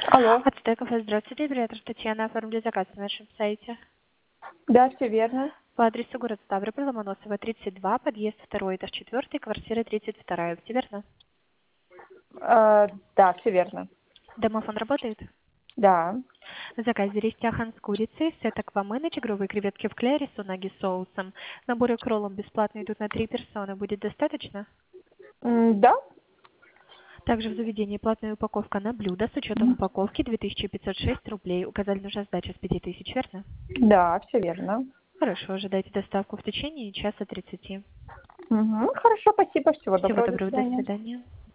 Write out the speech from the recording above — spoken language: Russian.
Алло. От Стекофа, здравствуйте, оператор Татьяна, оформили заказ на нашем сайте. Да, все верно. По адресу город Ставрополь, Ломоносова, 32, подъезд 2, этаж 4, квартира 32. Все верно? Да, все верно. Домофон работает? Да. В заказе рейстяхан с курицей, сет аквамен, тигровые креветки в кляре с унаги соусом. Наборы к роллам бесплатно идут на 3 персоны. Будет достаточно? Да? Также в заведении платная упаковка на блюдо с учетом упаковки 2506 рублей. Указали, нужна сдача с 5000, верно? Да, все верно. Хорошо, ожидайте доставку в течение часа 30. Хорошо, спасибо, всего Всего доброго, до доброго, до свидания. свидания.